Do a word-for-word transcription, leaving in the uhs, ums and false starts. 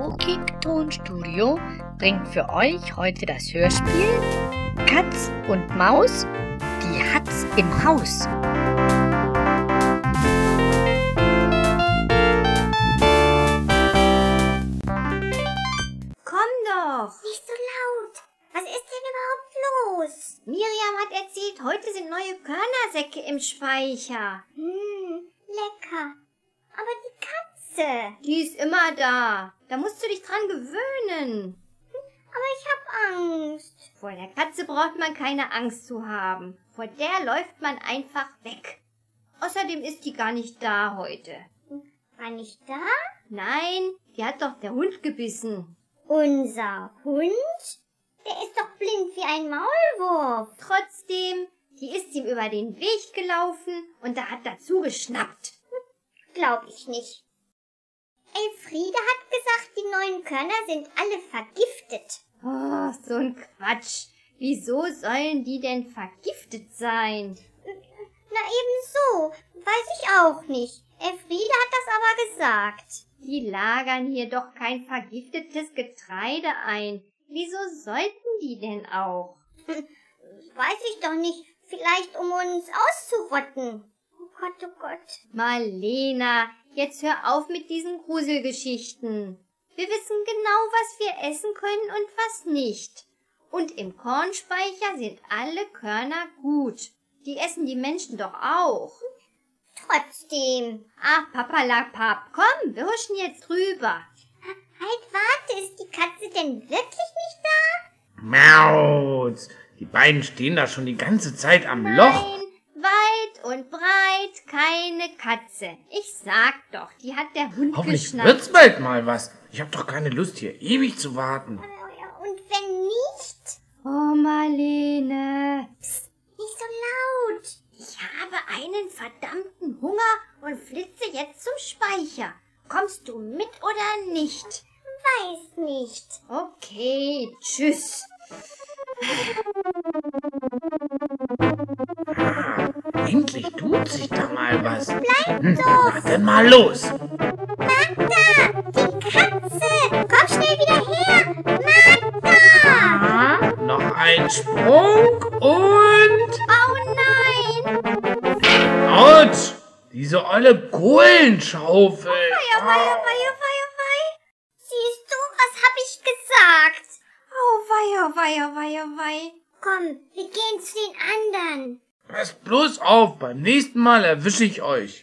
Nauki Tonstudio bringt für euch heute das Hörspiel Katz und Maus, die Hatz im Haus. Komm doch! Nicht so laut! Was ist denn überhaupt los? Miriam hat erzählt, heute sind neue Körnersäcke im Speicher. Hm, lecker. Aber die Katze... Die ist immer da. Da musst du dich dran gewöhnen. Aber ich hab Angst. Vor der Katze braucht man keine Angst zu haben. Vor der läuft man einfach weg. Außerdem ist die gar nicht da heute. War nicht da? Nein, die hat doch der Hund gebissen. Unser Hund? Der ist doch blind wie ein Maulwurf. Trotzdem, die ist ihm über den Weg gelaufen und da hat dazu geschnappt. Glaub ich nicht. Elfriede hat gesagt, die neuen Körner sind alle vergiftet. Oh, so ein Quatsch. Wieso sollen die denn vergiftet sein? Na ebenso. Weiß ich auch nicht. Elfriede hat das aber gesagt. Die lagern hier doch kein vergiftetes Getreide ein. Wieso sollten die denn auch? Weiß ich doch nicht. Vielleicht um uns auszurotten. Oh Gott, oh Gott. Marlena, jetzt hör auf mit diesen Gruselgeschichten. Wir wissen genau, was wir essen können und was nicht. Und im Kornspeicher sind alle Körner gut. Die essen die Menschen doch auch. Trotzdem. Ach, Papalapap, komm, wir huschen jetzt rüber. Halt, warte, ist die Katze denn wirklich nicht da? Maus! Die beiden stehen da schon die ganze Zeit am Nein, Loch. weit und breit keine Katze. Ich sag doch, die hat der Hund Hoffentlich geschnappt. wird's bald mal was. Ich hab doch keine Lust, hier ewig zu warten. Und wenn nicht? Oh, Marlene. Psst, nicht so laut. Ich habe einen verdammten Hunger und flitze jetzt zum Speicher. Kommst du mit oder nicht? Weiß nicht. Okay, tschüss. Ah, endlich tut sich da mal was. Bleib Hm, doch. na dann mal los. Magda, die Katze. Komm schnell wieder her. Magda. Ah, noch ein Sprung und... Oh nein! Autsch! Diese olle Kohlenschaufel. Weia, weia, weia, weia, weia. Siehst du, was hab ich gesagt? Oh, weia, weia, weia, weia. Komm, wir gehen zu den anderen. Passt bloß auf, beim nächsten Mal erwische ich euch.